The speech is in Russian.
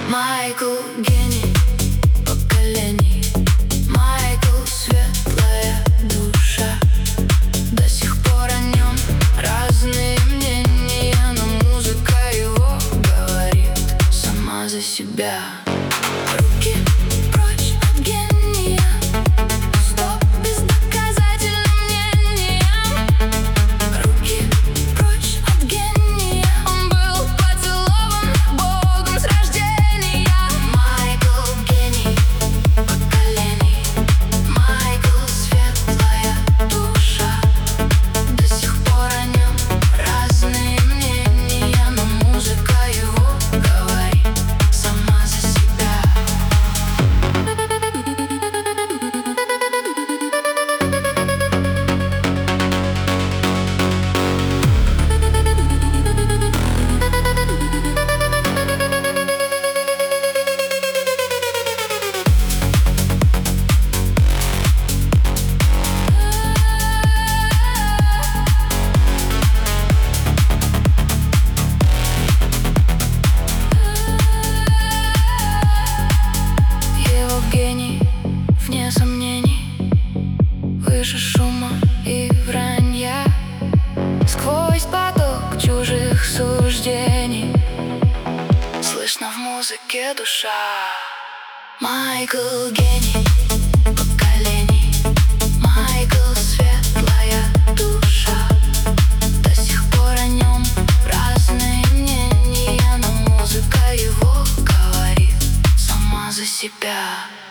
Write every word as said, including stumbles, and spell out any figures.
Майкл — гений поколений. Майкл — светлая душа. До сих пор о нем разные мнения, но музыка его говорит сама за себя. Руки прочь от гения, стоп бездоказательным мнениям. Руки прочь от гения, он был поцелован Богом с рождения. Майкл — гений поколений. Майкл — светлая душа. До сих пор о нем разные мнения, но музыка его говорит сама за себя. Его гений, вне сомнений, выше шума и вранья. Сквозь поток чужих суждений слышно в музыке душа. Майкл — гений поколений. Майкл — светлая душа. До сих пор о нем разные мнения, но музыка его говорит сама за себя.